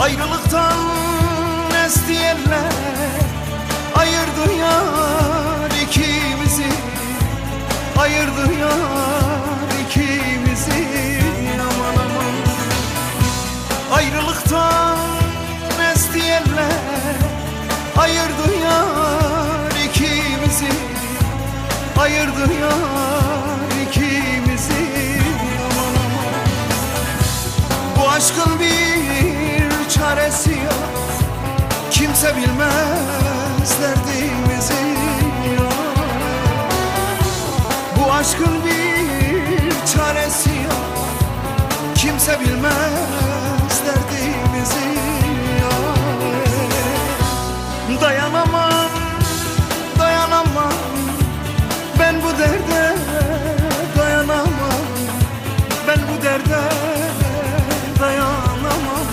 Ayrılıktan esti yerler ayırdı yar ikimizi, ayırdı yar ikimizi. Aman aman. Ayrılıktan esti yerler ayırdı yar ikimizi, ayırdı yar ikimizi. Aman aman. Bu aşkın bir çaresi yok, kimse bilmez derdimizi. Bu aşkın bir çaresi yok, kimse bilmez derdimizi. Dayanamam, dayanamam, ben bu derde dayanamam, ben bu derde dayanamam.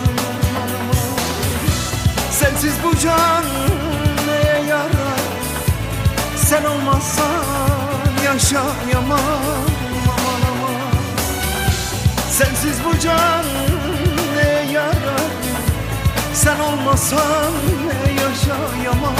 Sensiz bu can neye yarar, sen olmazsan yaşayamam. Aman aman. Sensiz bu can neye yarar, sen olmazsan yaşayamam.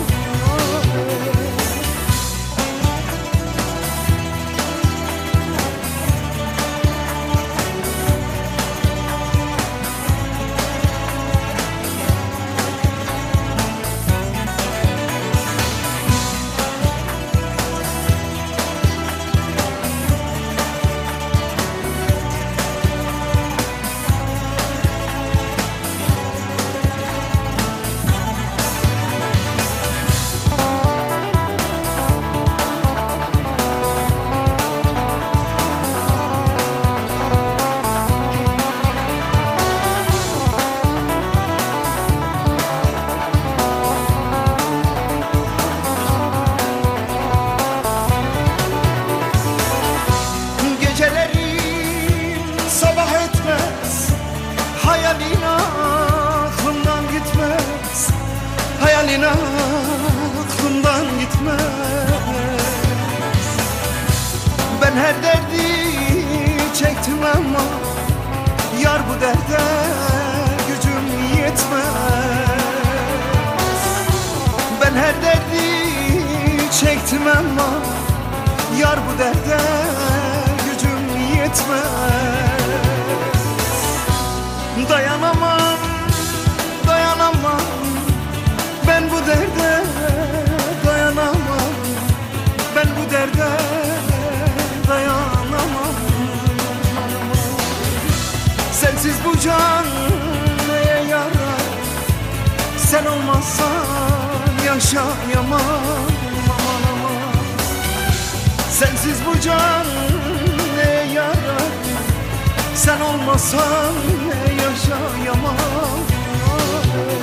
Hayalin aklımdan gitmez, hayalin aklımdan gitmez. Ben her derdi çektim ama yar bu derde gücüm yetmez. Ben her derdi çektim ama yar bu derde gücüm yetmez. Dayanamam, dayanamam, ben bu derde dayanamam, ben bu derde dayanamam. Sensiz bu can neye yarar, sen olmazsan yaşayamam. Aman aman. Sensiz bu can neye yarar, sen olmasan yaşayamam.